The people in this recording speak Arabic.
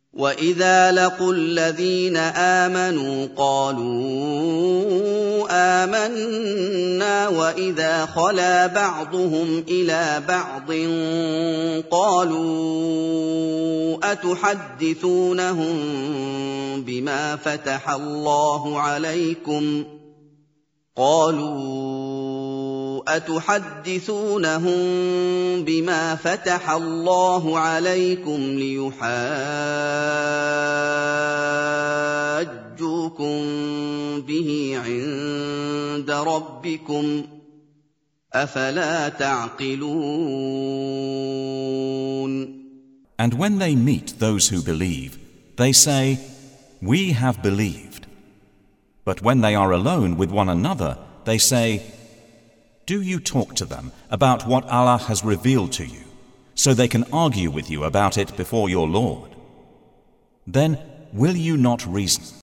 وَإِذَا لَقُوا الَّذِينَ آمَنُوا قَالُوا آمَنَّا وَإِذَا خَلَا بَعْضُهُمْ إِلَىٰ بَعْضٍ قَالُوا أَتُحَدِّثُونَهُم بِمَا فَتَحَ اللَّهُ عَلَيْكُمْ لِيُحَاجُّوكُم بِهِ عِندَ رَبِّكُمْ ۚ أَفَلَا تَعْقِلُونَ And when they meet those who believe, they say, "We have believed." But when they are alone with one another, they say, "Do you talk to them about what Allah has revealed to you, so they can argue with you about it before your Lord? Then will you not reason?"